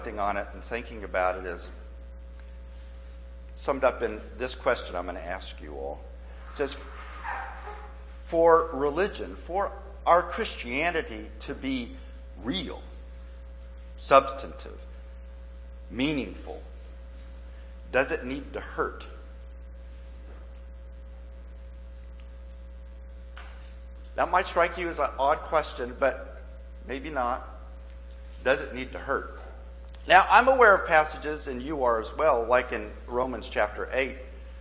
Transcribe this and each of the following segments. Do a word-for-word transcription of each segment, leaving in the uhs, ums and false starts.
On it and thinking about it is summed up in this question I'm going to ask you all. It says, for religion, for our Christianity to be real, substantive, meaningful, does it need to hurt? That might strike you as an odd question, but maybe not. Does it need to hurt? Now, I'm aware of passages, and you are as well, like in Romans chapter eight,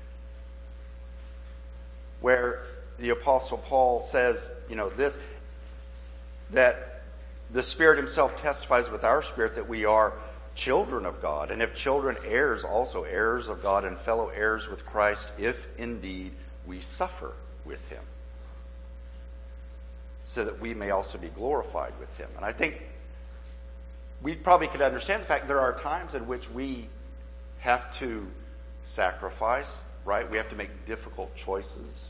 where the Apostle Paul says, you know, this, that the Spirit himself testifies with our spirit that we are children of God, and if children, heirs also, heirs of God and fellow heirs with Christ, if indeed we suffer with him, so that we may also be glorified with him. And I think we probably could understand the fact there are times in which we have to sacrifice, right? We have to make difficult choices.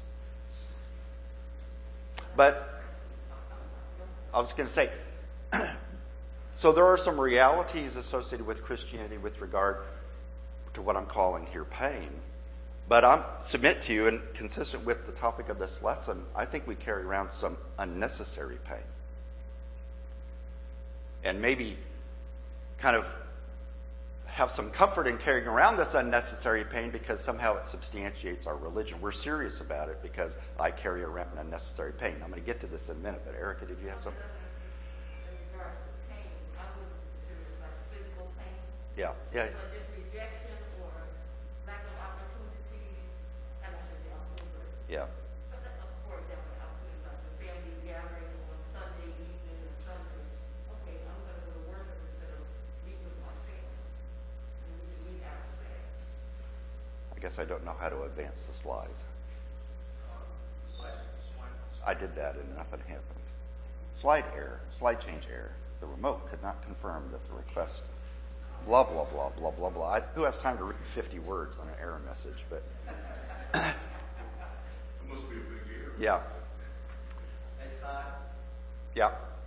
But I was going to say, so there are some realities associated with Christianity with regard to what I'm calling here pain. But I submit to you, and consistent with the topic of this lesson, I think we carry around some unnecessary pain. And maybe kind of have some comfort in carrying around this unnecessary pain because somehow it substantiates our religion. We're serious about it because I carry around unnecessary pain. I'm going to get to this in a minute, but Erica, did you have something? In regards to pain, I would consider it like physical pain. Yeah, yeah. But this rejection or lack of opportunity, and I should be opportunity. Yeah. For example, opportunity like the family gathering on Sunday evening and Sunday. Okay, I'm going to go to work instead of meet with my family. And we can meet after that. I guess I don't know how to advance the slides. I did that and nothing happened. Slide error, slide change error. The remote could not confirm that the request, blah, blah, blah, blah, blah, blah. I, who has time to read fifty words on an error message? But it must be a big error. Yeah. Hey, Todd, Yeah.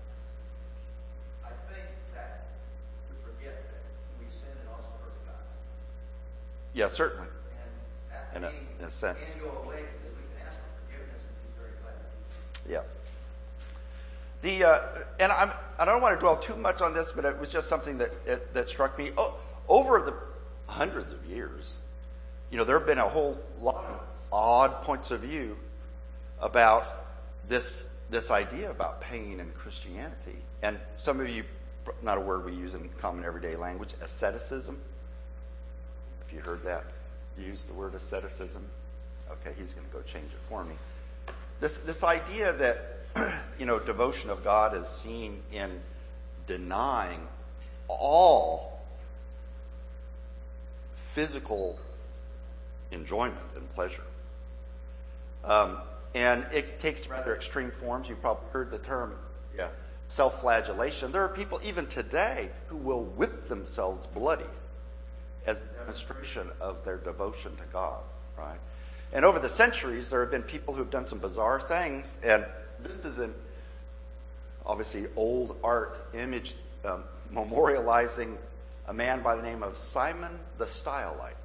I think that we forget that we sin and also hurt God. Yeah, certainly. And that, In a- means in a sense. can go away because we can ask for forgiveness and he's very glad. Yeah. The uh, and I'm I don't want to dwell too much on this, but it was just something that it, that struck me oh, over the hundreds of years. You know, there have been a whole lot of odd points of view about this this idea about pain and Christianity. And some of you, not a word we use in common everyday language, asceticism. If you heard that, you use the word asceticism. Okay, he's going to go change it for me. This this idea that, you know, devotion of God is seen in denying all physical enjoyment and pleasure. Um, and it takes rather extreme forms. You've probably heard the term yeah, self-flagellation. There are people even today who will whip themselves bloody as a demonstration of their devotion to God, right? And over the centuries, there have been people who've done some bizarre things, and this is an obviously old art image um, memorializing a man by the name of Simon the Stylite.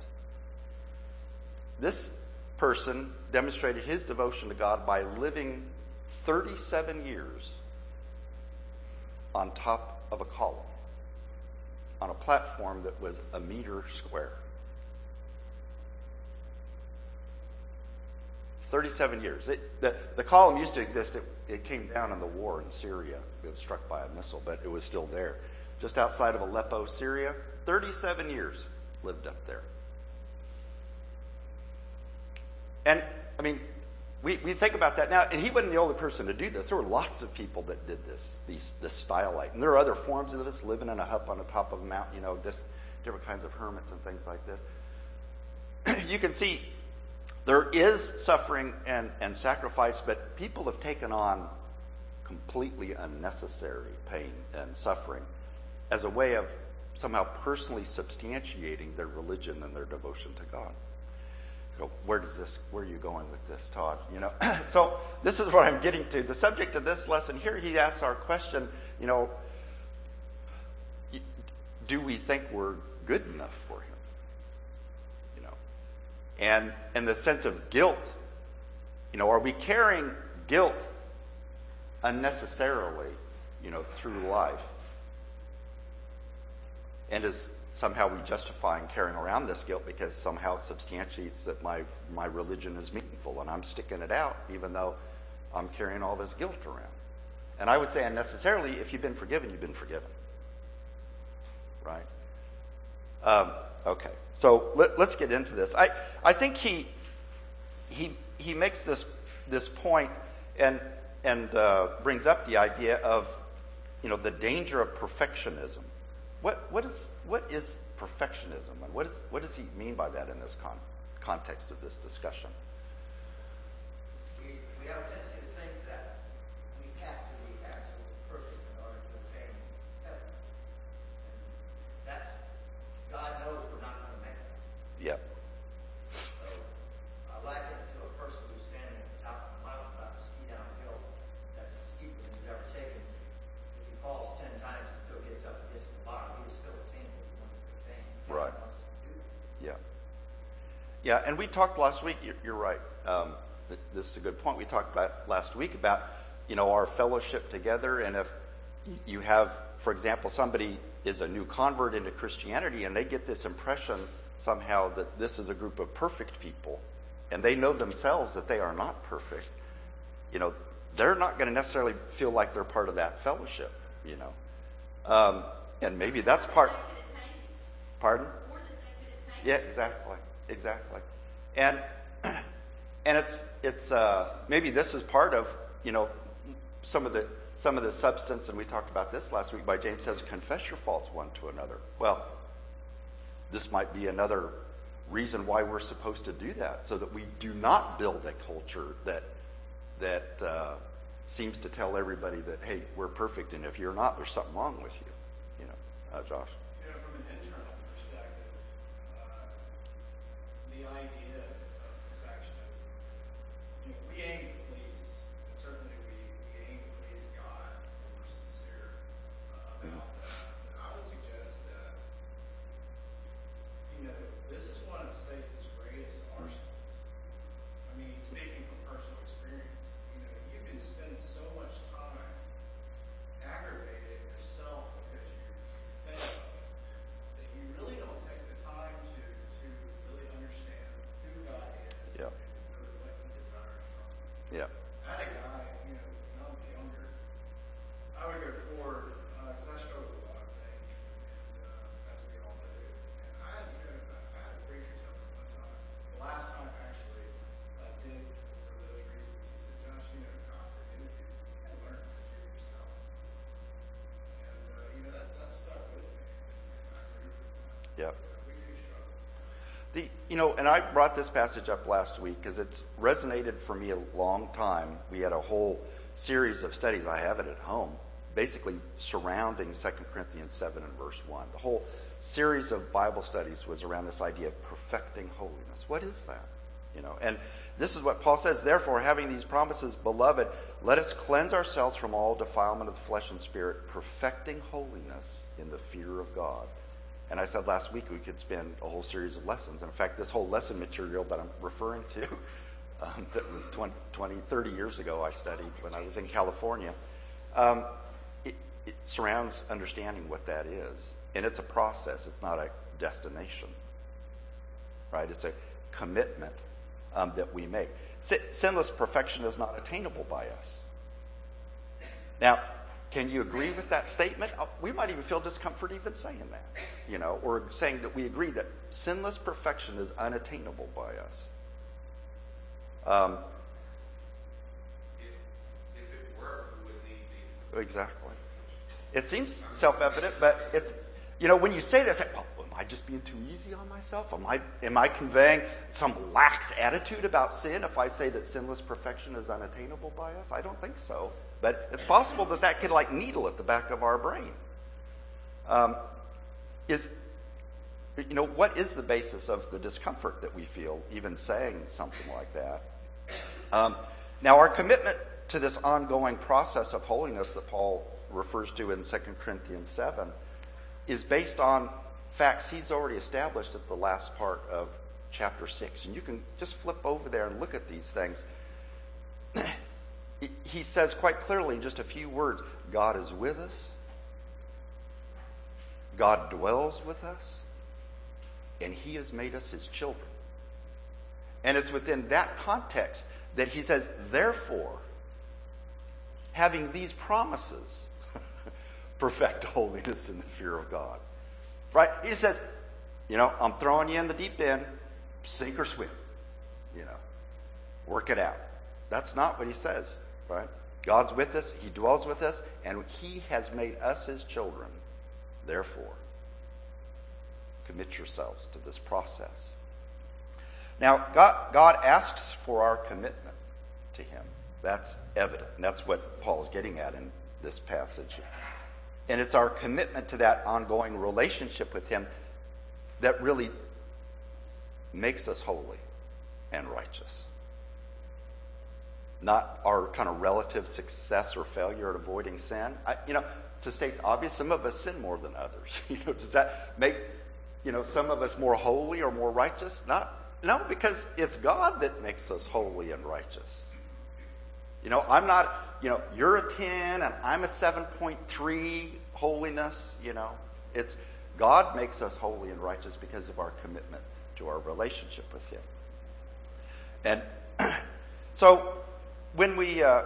This person demonstrated his devotion to God by living thirty-seven years on top of a column, on a platform that was a meter square. thirty-seven years. It, the, the column used to exist. It, it came down in the war in Syria. It was struck by a missile, but it was still there. Just outside of Aleppo, Syria, thirty-seven years lived up there. And, I mean, we, we think about that now, and he wasn't the only person to do this. There were lots of people that did this, these, this stylite. And there are other forms of this, living in a hut on the top of a mountain, you know, just different kinds of hermits and things like this. You can see there is suffering and, and sacrifice, but people have taken on completely unnecessary pain and suffering as a way of somehow personally substantiating their religion and their devotion to God. Go, where does this, where are you going with this, Todd? You know, so this is what I'm getting to. The subject of this lesson here, he asks our question, you know, do we think we're good enough for him? You know, and in the sense of guilt, you know, are we carrying guilt unnecessarily, you know, through life? And is somehow we justifying carrying around this guilt because somehow it substantiates that my, my religion is meaningful and I'm sticking it out even though I'm carrying all this guilt around? And I would say unnecessarily, if you've been forgiven, you've been forgiven. Right? Um, okay. So let, let's get into this. I, I think he he he makes this this point and and uh, brings up the idea of, you know, the danger of perfectionism. What what is what is perfectionism, and what is what does he mean by that in this con- context of this discussion? We, we have a tendency to think that we have to be absolutely perfect in order to attain heaven. And that's, God knows we're not going to make it. Yep. So I liken it to a person who's standing out on the mountaintop to ski down a hill that's steeper than he's ever taken. If he falls ten times and still gets up and gets to the bottom, he is still attained what he wanted to attain. God Right. wants us to do that. Yeah. Yeah, and we talked last week, you're, you're right. Um, th- this is a good point. We talked la- last week about, you know, our fellowship together. And if y- you have, for example, somebody is a new convert into Christianity and they get this impression somehow that this is a group of perfect people and they know themselves that they are not perfect, you know, they're not going to necessarily feel like they're part of that fellowship, you know. Um, and maybe that's part... Pardon? Yeah, exactly, exactly, and and it's it's uh, maybe this is part of, you know, some of the some of the substance, and we talked about this last week. By James says, confess your faults one to another. Well, this might be another reason why we're supposed to do that, so that we do not build a culture that that uh, seems to tell everybody that, hey, we're perfect, and if you're not, there's something wrong with you. You know, uh, Josh. You know, from an internal perspective, uh, the idea of perfectionism, you know, we aim to please, and certainly we, we aim to please God when we're sincere uh, about that. But I would suggest that, you know, this is one of Satan's greatest arsenals. I mean, speaking from personal experience, you know, you can spend so much time aggravating yourself because you fail that you really don't take the time to, to really understand who God is Yeah. and really what He desires from you. Yeah. I had a guy, you know, when I was younger, I would go forward because I struggled with a lot of things, and uh, as we all do. And I, had, you know, I, I had a preacher tell me one time, the last time actually I did for those reasons, he said, Josh, you know, God forgive you. You had to learn to forgive yourself. And, uh, you know, that, that stuck with me. And I agree with that. Yep. Uh, we do struggle. The, you know, and I brought this passage up last week because it's resonated for me a long time. We had a whole series of studies, I have it at home, basically surrounding Second Corinthians seven and verse one. The whole series of Bible studies was around this idea of perfecting holiness. What is that? You know, and this is what Paul says, therefore, having these promises, beloved, let us cleanse ourselves from all defilement of the flesh and spirit, perfecting holiness in the fear of God. And I said last week we could spend a whole series of lessons. In fact, this whole lesson material that I'm referring to, um, that was twenty, twenty, thirty years ago I studied when I was in California, um, it, it surrounds understanding what that is. And it's a process. It's not a destination. Right? It's a commitment um, that we make. Sin- sinless perfection is not attainable by us. Now, can you agree with that statement? We might even feel discomfort even saying that, you know, or saying that we agree that sinless perfection is unattainable by us. Um, If, if it were, we would need these. exactly. It seems self-evident, but it's, you know, when you say this, well, am I just being too easy on myself? Am I, am I conveying some lax attitude about sin if I say that sinless perfection is unattainable by us? I don't think so. But it's possible that that could like needle at the back of our brain. Um, is, you know, what is the basis of the discomfort that we feel even saying something like that? Um, now, our commitment to this ongoing process of holiness that Paul refers to in Second Corinthians seven, is based on facts he's already established at the last part of chapter six. And you can just flip over there and look at these things. He says quite clearly in just a few words, God is with us. God dwells with us. And he has made us his children. And it's within that context that he says, therefore, having these promises, perfect holiness in the fear of God. Right? He says, you know, I'm throwing you in the deep end, sink or swim. You know, work it out. That's not what he says, right? God's with us, he dwells with us, and he has made us his children. Therefore, commit yourselves to this process. Now, God, God asks for our commitment to him. That's evident. And that's what Paul is getting at in this passage. And it's our commitment to that ongoing relationship with him that really makes us holy and righteous. Not our kind of relative success or failure at avoiding sin. I, you know, to state the obvious, some of us sin more than others. You know, does that make, you know, some of us more holy or more righteous? Not, no, because it's God that makes us holy and righteous. You know, I'm not, you know, you're a ten and I'm a seven point three holiness, you know. It's God makes us holy and righteous because of our commitment to our relationship with him. And so when we, uh,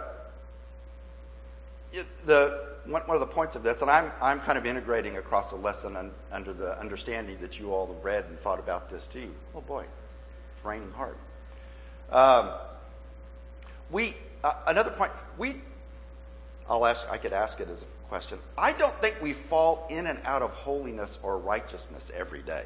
the one of the points of this, and I'm I'm kind of integrating across a lesson un, under the understanding that you all have read and thought about this too. Oh boy, it's raining hard. Um, we uh, another point we, I'll ask. I could ask it as a question. I don't think we fall in and out of holiness or righteousness every day.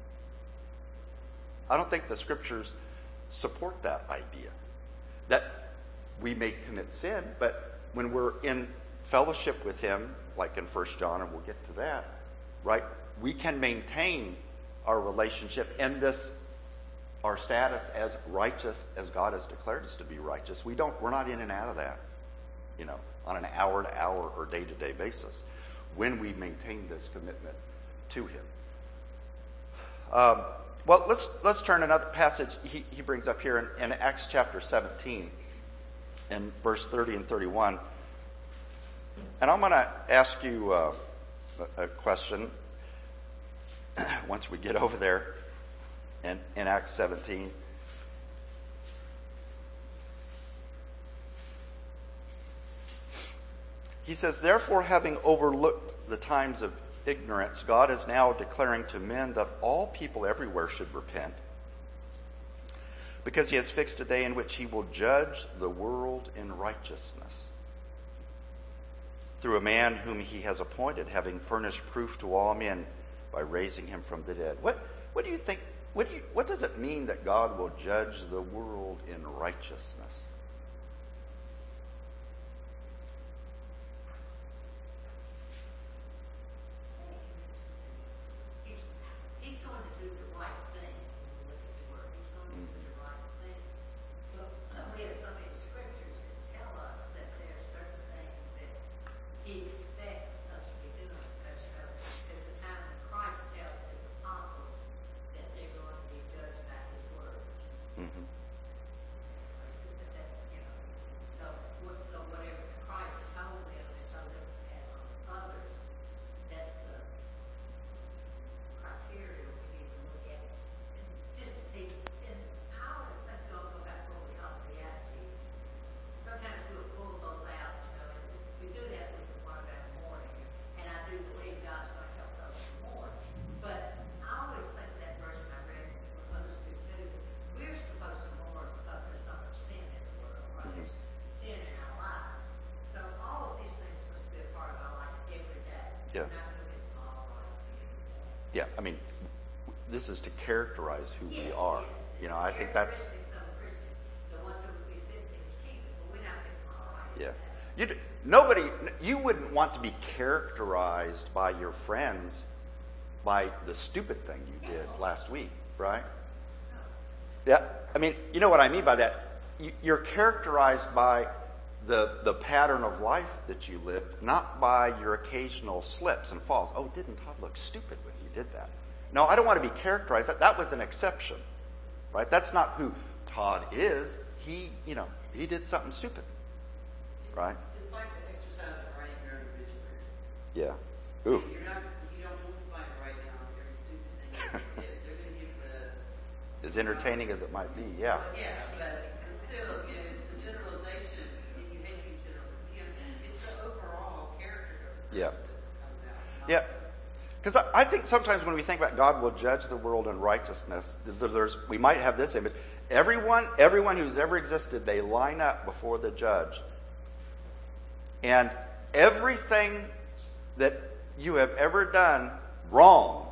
I don't think the scriptures support that idea. That we may commit sin, but when we're in fellowship with him, like in First John, and we'll get to that, right? We can maintain our relationship and this, our status as righteous as God has declared us to be righteous. We don't, we're not in and out of that, you know, on an hour to hour or day to day basis when we maintain this commitment to him. Um, well, let's, let's turn another passage he, he brings up here in, in Acts chapter seventeen and verse thirty and thirty-one. And I'm going to ask you uh, a question once we get over there in, in Acts seventeen. He says, therefore, having overlooked the times of ignorance, God is now declaring to men that all people everywhere should repent, because he has fixed a day in which he will judge the world in righteousness through a man whom he has appointed, having furnished proof to all men by raising him from the dead. What, what do you think, what, do you, what does it mean that God will judge the world in righteousness? He's, he's going to do the right thing. When we look at the word, he's going to do the right thing. But we have so many scriptures that tell us that there are certain things that he expects us to be doing, because you know, there's a time when Christ tells his apostles that they're going to be judged by his word. Mm-hmm. But that's, you know, so, what- so whatever Christ told them and told them to pass on to others, that's the criteria we need to look at. And just to see, and I always think go go back to what we call reality. Sometimes we'll pull those out, you know, and we do that with the one about the morning, and I do believe God's going to help us more. But I always think that verse when I read it, when others do too, we're supposed to mourn because there's so much sin in the world, right? There's sin in our lives. So all of these things are supposed to be a part of our life every day. Yeah. We're not doing it all right every day. Yeah, I mean, this is to characterize who we Yes, are. yes, You it's know, I think that's, characteristics of a Christian. The ones that would be fit in his kingdom, but we're not getting all right. yeah. with that. You d- nobody, you wouldn't want to be characterized by your friends by the stupid thing you did last week, right? Yeah, I mean, you know what I mean by that. You, you're characterized by the, the pattern of life that you live, not by your occasional slips and falls. Oh, didn't Todd look stupid when you did that? No, I don't want to be characterized. That, that was an exception, right? That's not who Todd is. He, you know, he did something stupid, right? It's like the exercise of writing your own obituary. Yeah. Ooh. You're not, you don't want somebody to write down every stupid thing that they did. They're going to give the... As entertaining as it might be, yeah. But yeah, but still, you know, it's the generalization, and you hate these generalizations. You know, it's the overall character of the Yeah. person that comes out. not Yeah. the- Because I, I think sometimes when we think about God will judge the world in righteousness, there's, we might have this image. Everyone, everyone who's ever existed, they line up before the judge. And everything that you have ever done wrong,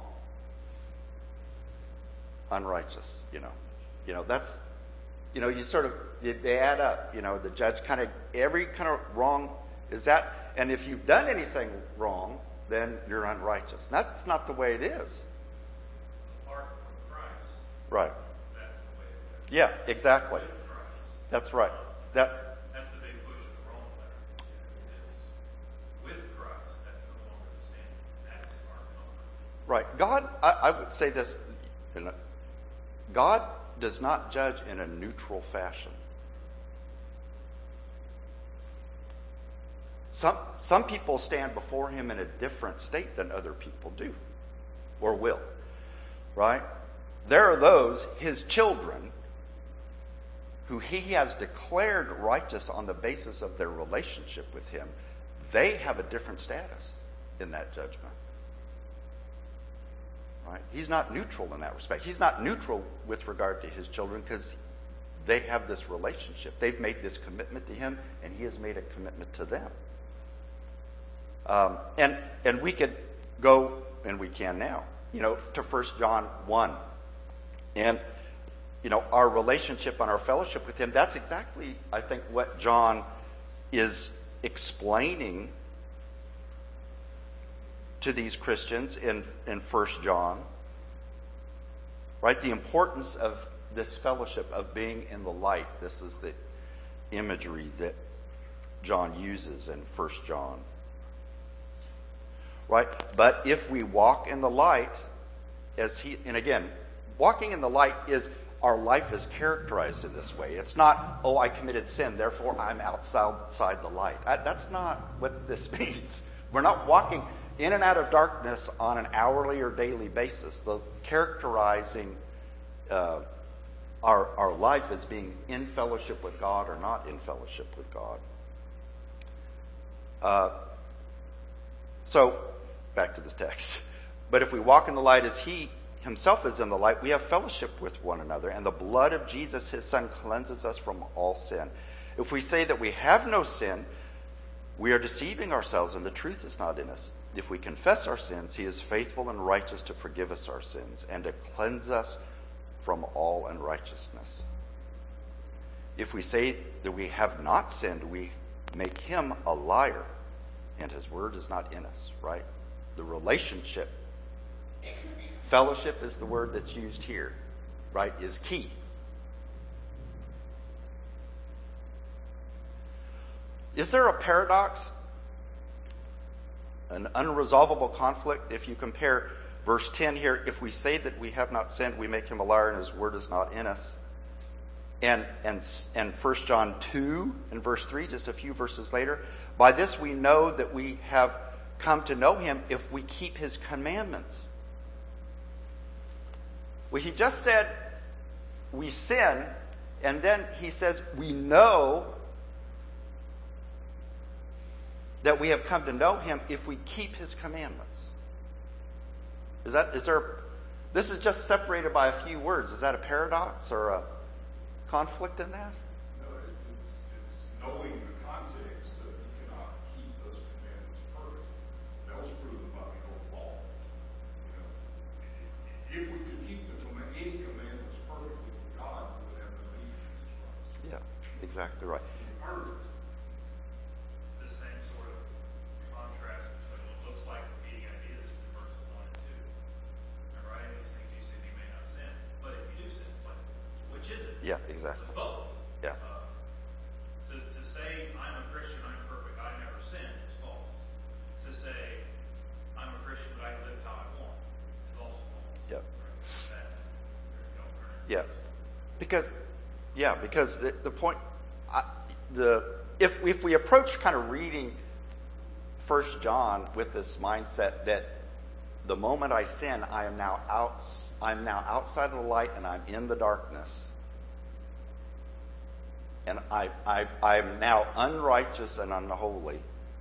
unrighteous, you know. You know, that's, you know, you sort of, they add up, you know, the judge kind of, every kind of wrong is that, and if you've done anything wrong, then you're unrighteous. That's not the way it is. Apart from Christ, Right. that's the way it is. Yeah, exactly. With Christ. That's right. That, That's the big push of the Roman letter. Is with Christ, that's no longer the standard. That's our comfort. right. God, I, I would say this, in a, God does not judge in a neutral fashion. Some, some people stand before him in a different state than other people do or will, right? There are those, his children, who he has declared righteous on the basis of their relationship with him. They have a different status in that judgment. Right? He's not neutral in that respect. He's not neutral with regard to his children because they have this relationship. They've made this commitment to him, and he has made a commitment to them. Um, and and we could go, and we can now, you know, to First John one. And, you know, our relationship and our fellowship with him, that's exactly, I think, what John is explaining to these Christians in, in First John. Right? The importance of this fellowship, of being in the light. This is the imagery that John uses in First John. Right? But if we walk in the light, as he, and again, walking in the light is, our life is characterized in this way. It's not, oh, I committed sin, therefore I'm outside the light. I, that's not what this means. We're not walking in and out of darkness on an hourly or daily basis. The characterizing uh, our, our life as being in fellowship with God or not in fellowship with God. Uh, so, back to this text. But if we walk in the light as he himself is in the light, we have fellowship with one another, and the blood of Jesus, his son, cleanses us from all sin. If we say that we have no sin, we are deceiving ourselves, and the truth is not in us. If we confess our sins, he is faithful and righteous to forgive us our sins and to cleanse us from all unrighteousness. If we say that we have not sinned, we make him a liar, and his word is not in us, right? The relationship, fellowship is the word that's used here, right, is key. Is there a paradox, an unresolvable conflict? If you compare verse ten here, if we say that we have not sinned, we make him a liar and his word is not in us. And and and First John two and verse three, just a few verses later, by this we know that we have come to know him if we keep his commandments. Well, he just said we sin, and then he says we know that we have come to know him if we keep his commandments. Is that, is there, this is just separated by a few words. Is that a paradox or a conflict in that? No, it's, it's knowing the context that you cannot keep those commandments perfectly. That was proven by the old law. You know, if we could keep the command, any commandments perfectly from God, we would have no need of Jesus Christ. Yeah, exactly right. Perfect. The same sort of contrast between what looks like competing ideas in verses one and two. Am I right? These things you say you may not sin, but if you do sin, it's like, which is it? Yeah, exactly. Both. Yeah. Uh, to, to say I'm a Yeah. That, there's no alternative. Yeah. Because, yeah, because the, the point, I, the if if we approach kind of reading First John with this mindset that the moment I sin, I am now out, I'm now outside of the light and I'm in the darkness, and I I I'm now unrighteous and unholy.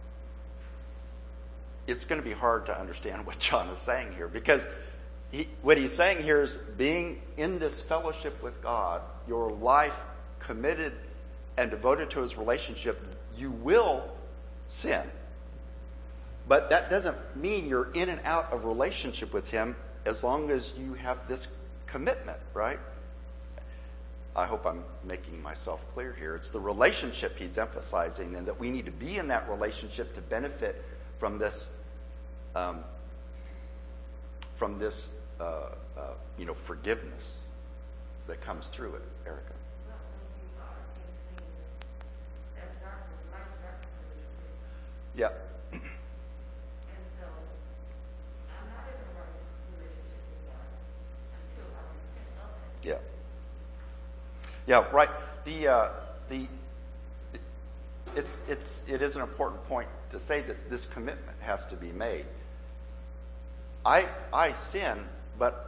It's going to be hard to understand what John is saying here, because he, what he's saying here is being in this fellowship with God, your life committed and devoted to his relationship, you will sin. But that doesn't mean you're in and out of relationship with him as long as you have this commitment, right? I hope I'm making myself clear here. It's the relationship he's emphasizing, and that we need to be in that relationship to benefit from this, um, from this, uh, uh, you know, forgiveness that comes through it. Erica. Well, when you are in sin, that darkness, light darkness is Yeah. And so, I'm not in a right relationship with God until I repent of that. Yeah. Yeah, right. The uh, the it's it's it is an important point to say that this commitment has to be made. I I sin, but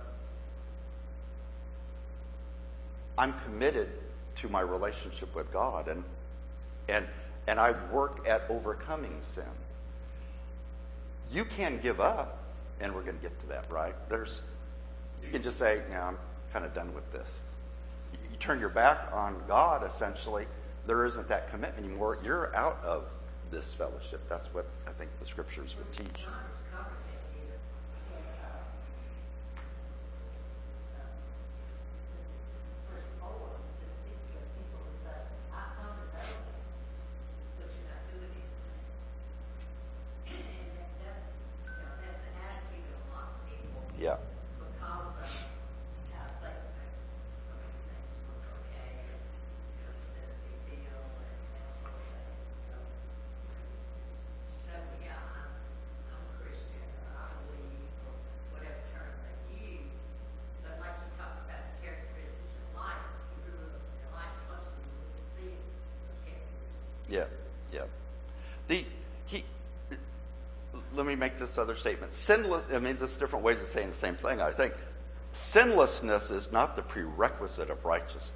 I'm committed to my relationship with God, and and and I work at overcoming sin. You can give up, and we're going to get to that, right? There's you can just say, "Yeah, I'm kind of done with this." You turn your back on God, essentially, there isn't that commitment anymore. You're out of this fellowship. That's what I think the scriptures would teach. John is covering it here. And, uh, uh, verse four says, speaking of people who say, I come to know you, but you're not doing anything. And that, that's, you know, that's the attitude of a lot of people. Yeah. Because of how Satan makes so many things look okay, and, you know, instead of big deal, and that sort of thing. So, so yeah, I'm, I'm a Christian, or I believe, or whatever term they use. But like you talked about the characteristics of life, you grew up in life closely, you would see those characteristics. Yeah, yeah. The he. Let me make this other statement. Sinless. I mean, there's different ways of saying the same thing. I think sinlessness is not the prerequisite of righteousness.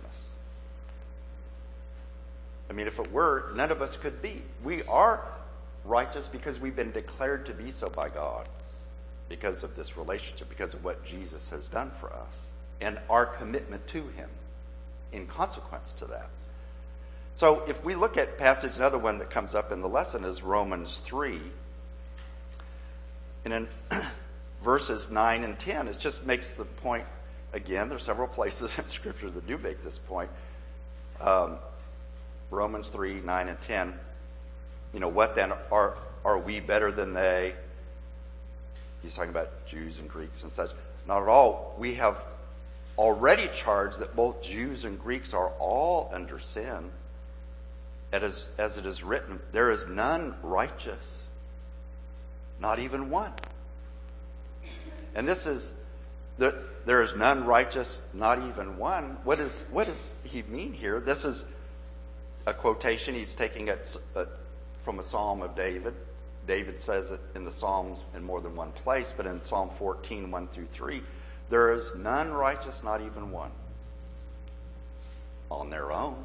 I mean, if it were, none of us could be. We are righteous because we've been declared to be so by God, because of this relationship, because of what Jesus has done for us, and our commitment to him in consequence to that. So if we look at passage, another one that comes up in the lesson is Romans three. And in verses nine and ten, it just makes the point, again, there's several places in Scripture that do make this point. Um, Romans three, nine and ten, you know, what then? Are, are we better than they? He's talking about Jews and Greeks and such. Not at all. We have already charged that both Jews and Greeks are all under sin. As, as it is written, there is none righteous, not even one. And this is, the, there is none righteous, not even one. What, is, what does he mean here? This is a quotation. He's taking it uh, from a Psalm of David. David says it in the Psalms in more than one place, but in Psalm fourteen, one through three, there is none righteous, not even one. On their own.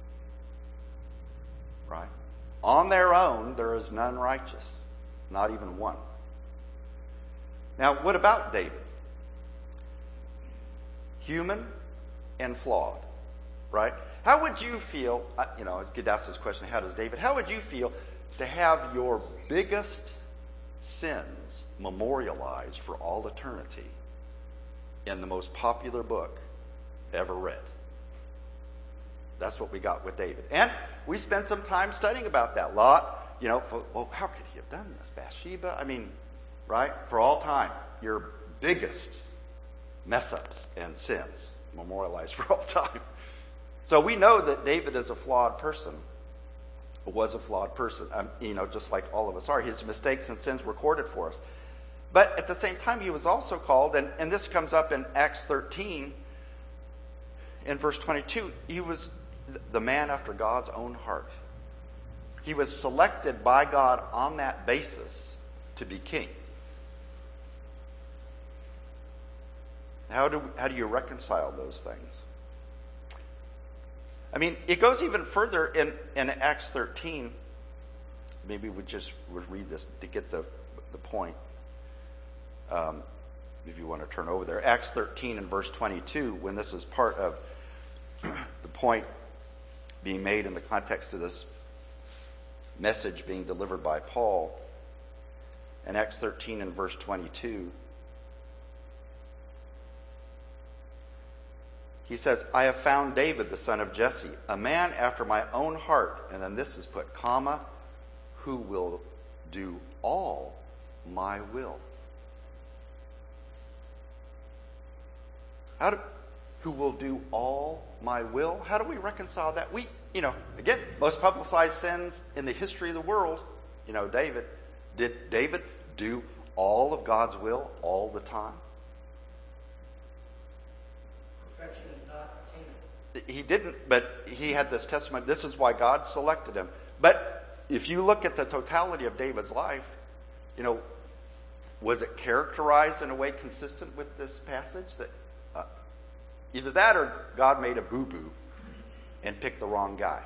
Right? On their own, there is none righteous, not even one. Now, what about David? Human and flawed, right? How would you feel, you know, I could ask this question, how does David, how would you feel to have your biggest sins memorialized for all eternity in the most popular book ever read? That's what we got with David. And we spent some time studying about that lot. You know, for, well, how could he have done this? Bathsheba? I mean, right? For all time, your biggest mess-ups and sins memorialized for all time. So we know that David is a flawed person, was a flawed person, um, you know, just like all of us are. His mistakes and sins recorded for us. But at the same time, he was also called, and, and this comes up in Acts thirteen, in verse twenty-two, he was the man after God's own heart. He was selected by God on that basis to be king. How do, how do you reconcile those things? I mean, it goes even further in, in Acts thirteen. Maybe we just would read this to get the, the point. Um, if you want to turn over there. Acts thirteen and verse twenty-two, when this is part of the point being made in the context of this message being delivered by Paul. In Acts thirteen and verse twenty-two, he says, I have found David, the son of Jesse, a man after my own heart. And then this is put, comma, who will do all my will. How do, who will do all my will? How do we reconcile that? We, you know, again, most publicized sins in the history of the world, you know, David. Did David do all of God's will all the time? Perfection is not attainable. He didn't, but he had this testimony. This is why God selected him. But if you look at the totality of David's life, you know, was it characterized in a way consistent with this passage? That uh, either that or God made a boo-boo and picked the wrong guy.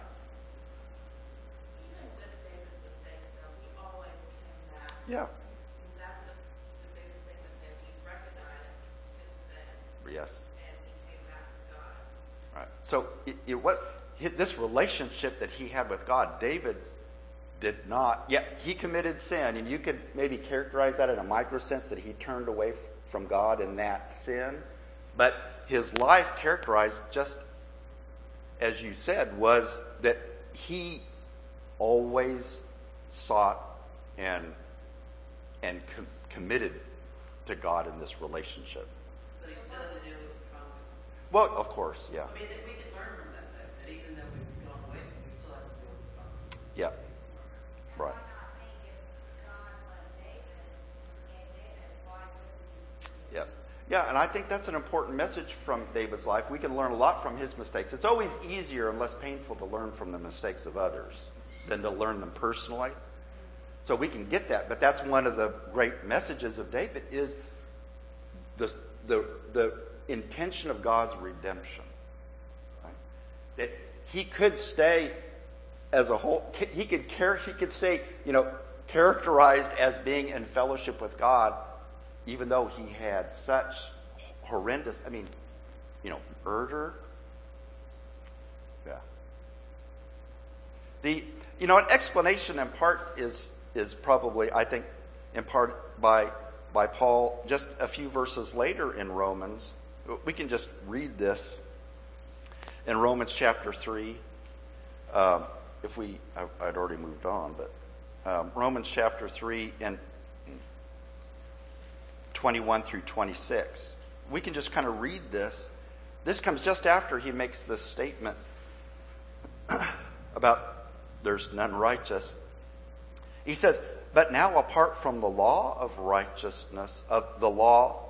Even with David's mistakes, though, he always came back. Yeah. And that's the, the biggest thing with him. He recognized his sin. Yes. And he came back to God. Right. So it, it was this relationship that he had with God. David did not. Yeah, he committed sin, and you could maybe characterize that in a micro sense that he turned away from God in that sin. But his life characterized, just as you said, was that he always sought and and com- committed to God in this relationship. But he still had to deal with the consequences. Well, of course, yeah. I mean, that we can learn from that, though, that even though we've gone away, we still have to deal with the consequences. Yeah. Right. Why not make it God let David forget David? Why wouldn't Yeah. Yeah, and I think that's an important message from David's life. We can learn a lot from his mistakes. It's always easier and less painful to learn from the mistakes of others than to learn them personally. So we can get that, but that's one of the great messages of David is the the the intention of God's redemption. Right? That he could stay as a whole, he could care, he could stay, you know, characterized as being in fellowship with God, even though he had such horrendous, I mean, you know, murder. Yeah. The, you know, an explanation in part is is probably, I think, in part by by Paul just a few verses later in Romans. We can just read this in Romans chapter three. Um, if we, I, I'd already moved on, but um, Romans chapter three and twenty-one through twenty-six. We can just kind of read this. This comes just after he makes this statement about there's none righteous. He says, but now apart from the law of righteousness, of the law,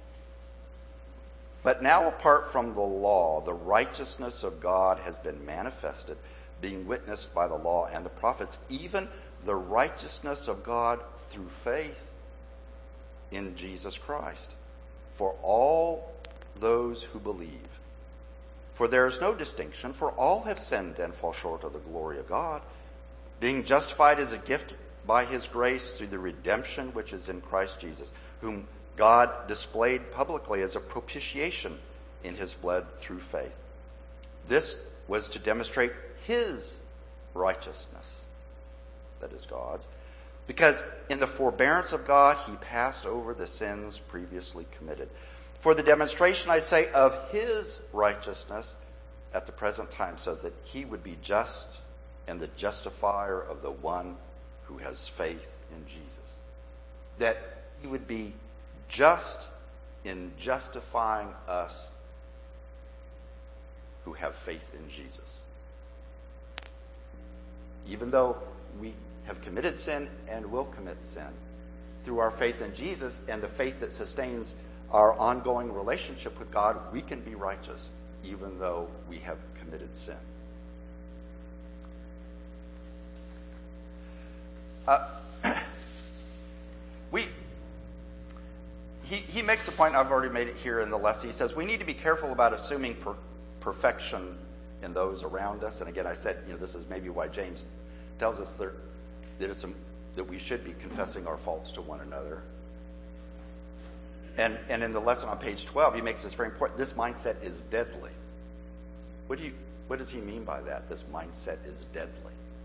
but now apart from the law, the righteousness of God has been manifested, being witnessed by the law and the prophets, even the righteousness of God through faith in Jesus Christ, for all those who believe. For there is no distinction, for all have sinned and fall short of the glory of God, being justified as a gift by his grace through the redemption which is in Christ Jesus, whom God displayed publicly as a propitiation in his blood through faith. This was to demonstrate his righteousness, that is God's, because in the forbearance of God he passed over the sins previously committed. For the demonstration, I say, of his righteousness at the present time, so that he would be just and the justifier of the one who has faith in Jesus. That he would be just in justifying us who have faith in Jesus. Even though we have committed sin and will commit sin, through our faith in Jesus and the faith that sustains our ongoing relationship with God, we can be righteous even though we have committed sin. Uh, we, he, he makes a point, I've already made it here in the lesson. He says we need to be careful about assuming per, perfection in those around us. And again, I said, you know, this is maybe why James tells us that, that, it's some, that we should be confessing our faults to one another. And, and in the lesson on page twelve, he makes this very important. This mindset is deadly. What do you, what does he mean by that? This mindset is deadly.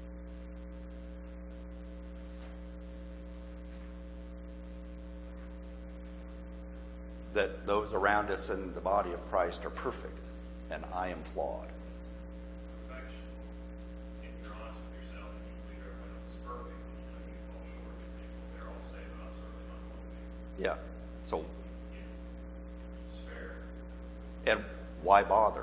That those around us in the body of Christ are perfect, and I am flawed. Perfection. If you're honest with yourself and you believe everyone else is perfect, you know you fall short of people. They're all saved, but I'm certainly not one of you. Yeah. So, It's fair. and why bother?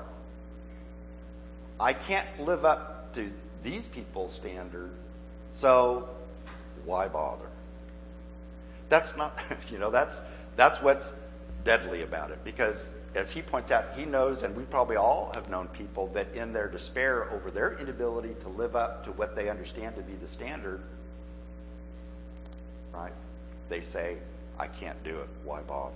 I can't live up to these people's standard, so why bother? That's not, you know, that's that's what's deadly about it, because as he points out, he knows, and we probably all have known people that in their despair over their inability to live up to what they understand to be the standard, right, they say, I can't do it, why bother?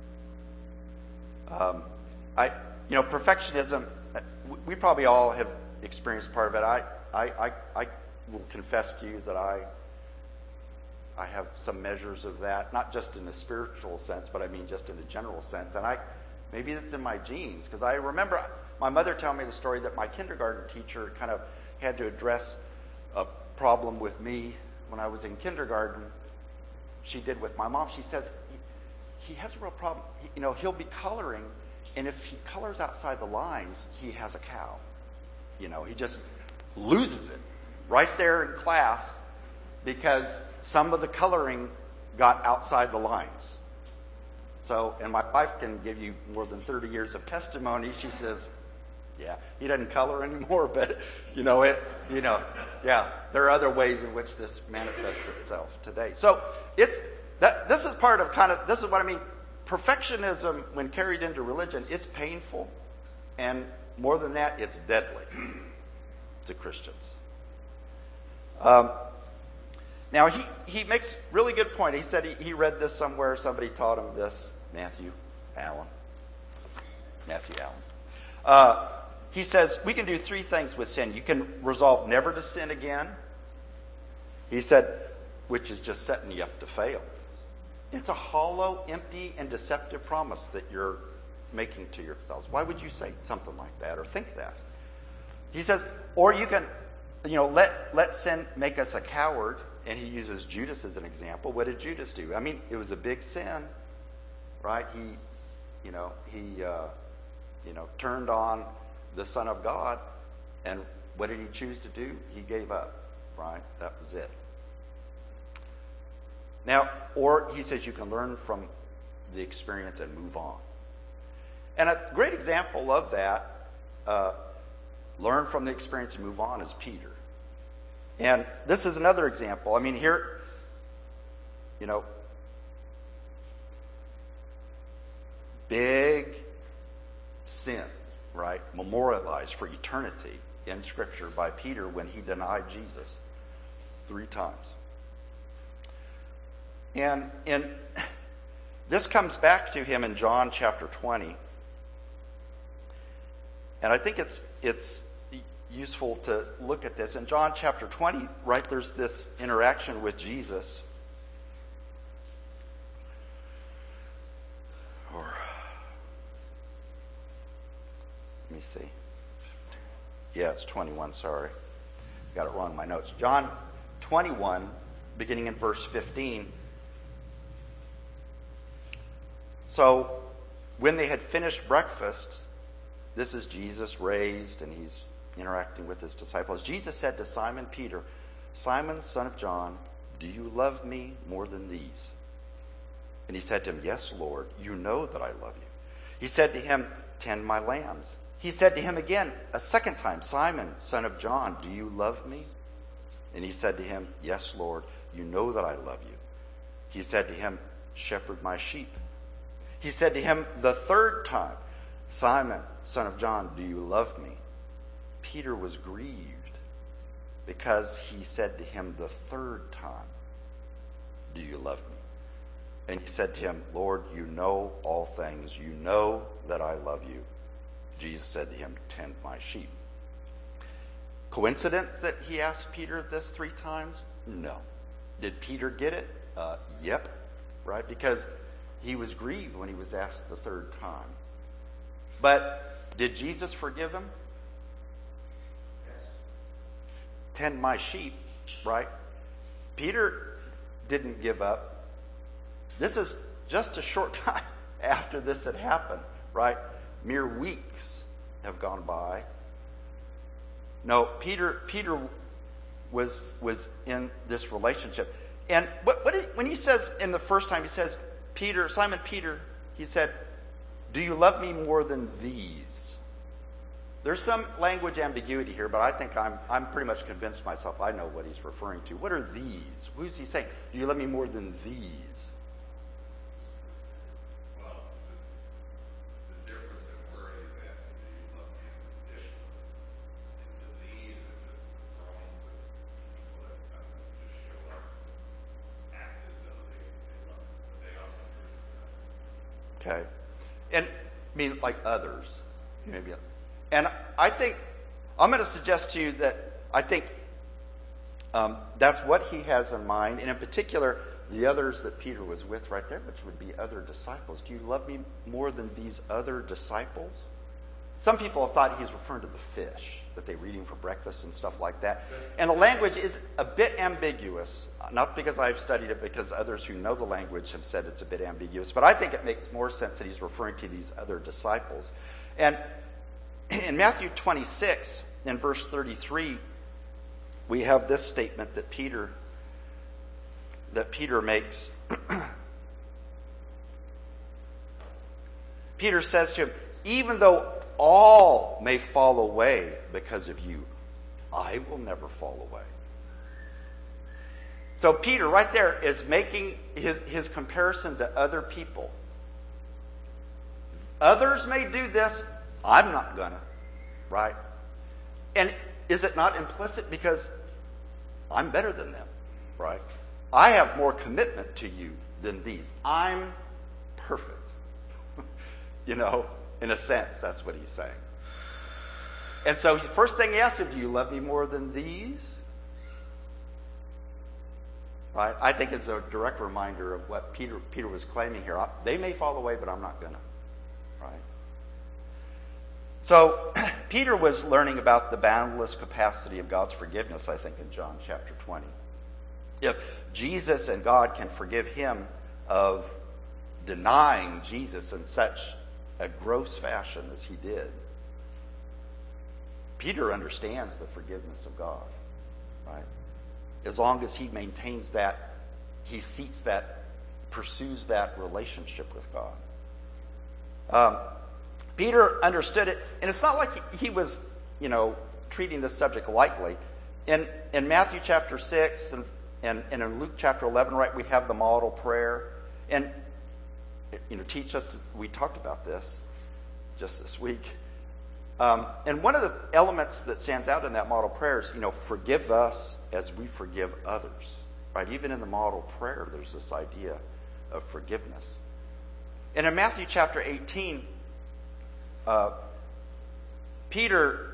Um, I, you know, perfectionism, we probably all have experienced part of it. I, I, I, I will confess to you that I I have some measures of that, not just in a spiritual sense, but I mean just in a general sense. And I, maybe it's in my genes, because I remember my mother telling me the story that my kindergarten teacher kind of had to address a problem with me when I was in kindergarten. She did with my mom. She says, he, he has a real problem. He, you know, he'll be coloring, and if he colors outside the lines, he has a cow. You know, he just loses it right there in class, because some of the coloring got outside the lines. So, and my wife can give you more than thirty years of testimony. She says, yeah, he doesn't color anymore, but, you know, it, you know, yeah, there are other ways in which this manifests itself today. So, it's, that, this is part of kind of, this is what I mean, perfectionism, when carried into religion, it's painful, and more than that, it's deadly to Christians. Um, Now, he, he makes a really good point. He said he, he read this somewhere. Somebody taught him this. Matthew Allen. Matthew Allen. Uh, he says, we can do three things with sin. You can resolve never to sin again. He said, which is just setting you up to fail. It's a hollow, empty, and deceptive promise that you're making to yourselves. Why would you say something like that or think that? He says, or you can, you know, let, let sin make us a coward. And he uses Judas as an example. What did Judas do? I mean, it was a big sin, right? He, you know, he, uh, you know, turned on the Son of God, and what did he choose to do? He gave up, right? That was it. Now, or he says you can learn from the experience and move on. And a great example of that, uh, learn from the experience and move on, is Peter. And this is another example. I mean, here, you know, big sin, right? Memorialized for eternity in Scripture by Peter when he denied Jesus three times. And, and this comes back to him in John chapter twenty. And I think it's it's useful to look at this. In John chapter twenty, right, there's this interaction with Jesus. Or, let me see. Yeah, it's twenty-one, sorry. Got it wrong in my notes. John twenty-one, beginning in verse fifteen. So, when they had finished breakfast, this is Jesus raised, and he's interacting with his disciples. Jesus said to Simon Peter, Simon, son of John, do you love me more than these? And he said to him, yes, Lord, you know that I love you. He said to him, tend my lambs. He said to him again a second time, Simon, son of John, do you love me? And he said to him, yes, Lord, you know that I love you. He said to him, shepherd my sheep. He said to him the third time, Simon, son of John, do you love me? Peter was grieved because he said to him the third time, do you love me? And he said to him, Lord, you know all things. You know that I love you. Jesus said to him, tend my sheep. Coincidence that he asked Peter this three times? No. Did Peter get it? Uh, yep. Right? Because he was grieved when he was asked the third time. But did Jesus forgive him? Yes. Tend my sheep, right? Peter didn't give up. This is just a short time after this had happened, right? Mere weeks have gone by. No, Peter Peter was was in this relationship. And what, what did, when he says in the first time, he says, Peter, Simon Peter, he said, do you love me more than these? There's some language ambiguity here, but I think I'm I'm pretty much convinced myself I know what he's referring to. What are these? Who's he saying? Do you love me more than these? Well, the, the difference in where he's asking, do you love me unconditionally? And the these are just thrown with people that kind of just show up, act as though they, they love him, but they also love him. Okay. And I mean, like others, maybe. And I think, I'm going to suggest to you that I think um, that's what he has in mind. And in particular, the others that Peter was with right there, which would be other disciples. Do you love me more than these other disciples? Some people have thought he's referring to the fish that they were eating for breakfast and stuff like that. And the language is a bit ambiguous, not because I've studied it, because others who know the language have said it's a bit ambiguous. But I think it makes more sense that he's referring to these other disciples. And in Matthew twenty-six, in verse thirty-three, we have this statement that Peter that Peter makes. Peter says to him, even though all may fall away because of you, I will never fall away. So Peter right there is making his, his comparison to other people. Others may do this, I'm not gonna, right? And is it not implicit because I'm better than them, right? I have more commitment to you than these. I'm perfect. You know, in a sense, that's what he's saying. And so first thing he asked him, do you love me more than these? Right? I think it's a direct reminder of what Peter Peter was claiming here. They may fall away, but I'm not gonna. Right? So Peter was learning about the boundless capacity of God's forgiveness, I think, in John chapter twenty. If Jesus and God can forgive him of denying Jesus in such a gross fashion as he did, Peter understands the forgiveness of God, right? As long as he maintains that, he seeks that, pursues that relationship with God. Um, Peter understood it, and it's not like he was, you know, treating this subject lightly. In in Matthew chapter six and, and, and in Luke chapter eleven, right, we have the model prayer. And, you know, teach us, we talked about this just this week. Um, and one of the elements that stands out in that model prayer is, you know, forgive us as we forgive others, right? Even in the model prayer, there's this idea of forgiveness. And in Matthew chapter eighteen, uh, Peter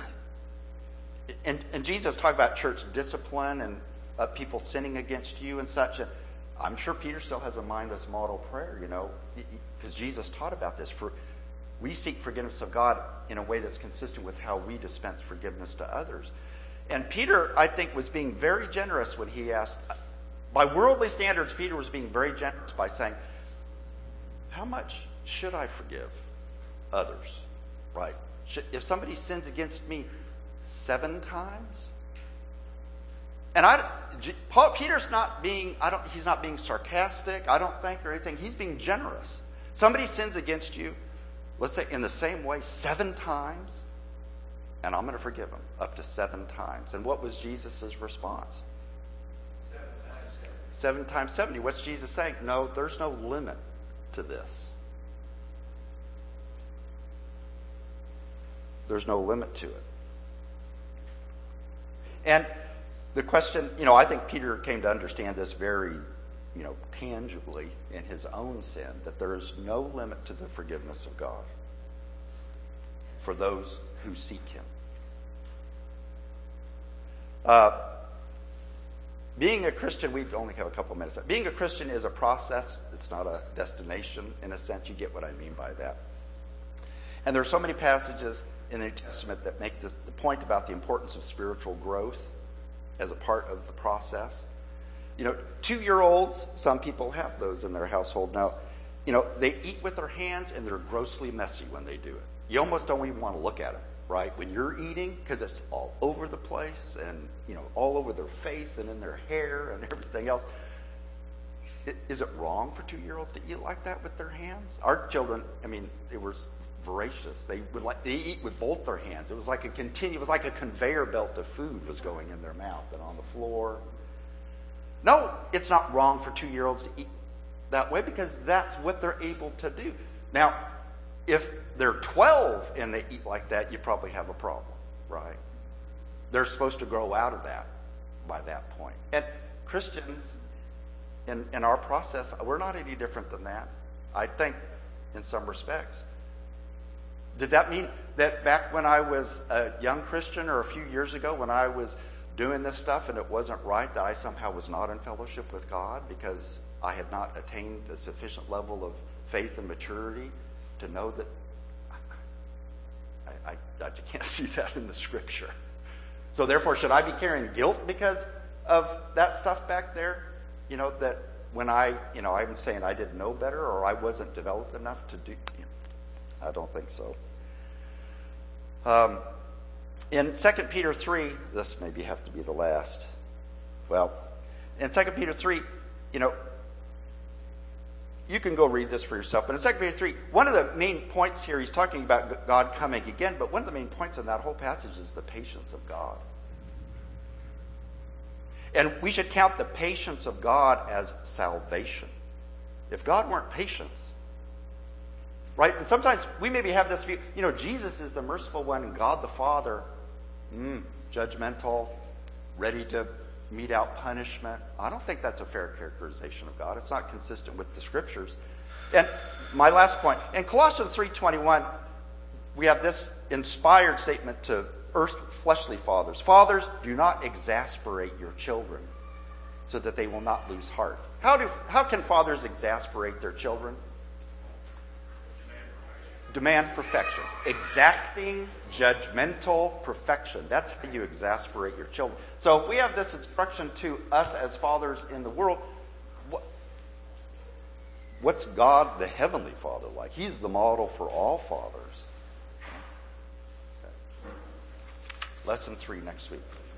and, and Jesus talk about church discipline and uh, people sinning against you and such. And I'm sure Peter still has in mind this model prayer, you know, because Jesus taught about this. For we seek forgiveness of God in a way that's consistent with how we dispense forgiveness to others. And Peter, I think, was being very generous when he asked, by worldly standards, Peter was being very generous by saying, how much should I forgive others? Right? Should, if somebody sins against me seven times? And I, Paul, Peter's not being, I don't, he's not being sarcastic, I don't think, or anything. He's being generous. Somebody sins against you, let's say in the same way, seven times, and I'm going to forgive them up to seven times. And what was Jesus' response? Seven times, seven seven times seventy. What's Jesus saying? No, there's no limit to this. There's no limit to it. And the question, you know, I think Peter came to understand this very, you know, tangibly in his own sin, that there is no limit to the forgiveness of God for those who seek him. Uh, being a Christian, we only have a couple minutes. Being a Christian is a process. It's not a destination, in a sense. You get what I mean by that. And there are so many passages in the New Testament that make this, the point about the importance of spiritual growth as a part of the process. You know, two-year-olds, some people have those in their household now. You know, they eat with their hands and they're grossly messy when they do it. You almost don't even want to look at them, right? When you're eating, because it's all over the place and, you know, all over their face and in their hair and everything else. Is it wrong for two-year-olds to eat like that with their hands? Our children, I mean, they were voracious. They would like they eat with both their hands. It was like a continu- it was like a conveyor belt of food was going in their mouth and on the floor. No, it's not wrong for two-year-olds to eat that way because that's what they're able to do. Now, if they're twelve and they eat like that, you probably have a problem, right? They're supposed to grow out of that by that point. And Christians, in, in our process, we're not any different than that, I think, in some respects. Did that mean that back when I was a young Christian or a few years ago when I was doing this stuff and it wasn't right, that I somehow was not in fellowship with God because I had not attained a sufficient level of faith and maturity to know that I, I, I can't see that in the scripture. So therefore, should I be carrying guilt because of that stuff back there? You know, that when I, you know, I'm saying I didn't know better or I wasn't developed enough to do, you know, I don't think so. Um, in Second Peter three, this maybe have to be the last. Well, in Second Peter three, you know, you can go read this for yourself. But in Second Peter three, one of the main points here, he's talking about God coming again, but one of the main points in that whole passage is the patience of God. And we should count the patience of God as salvation. If God weren't patient, right? And sometimes we maybe have this view, you know, Jesus is the merciful one and God the Father, mm, judgmental, ready to mete out punishment. I don't think that's a fair characterization of God. It's not consistent with the scriptures. And my last point, in Colossians three twenty-one, we have this inspired statement to earth fleshly fathers. Fathers, do not exasperate your children so that they will not lose heart. How do how can fathers exasperate their children? Demand perfection. Exacting, judgmental perfection. That's how you exasperate your children. So if we have this instruction to us as fathers in the world, what, what's God the Heavenly Father like? He's the model for all fathers. Okay. Lesson three next week.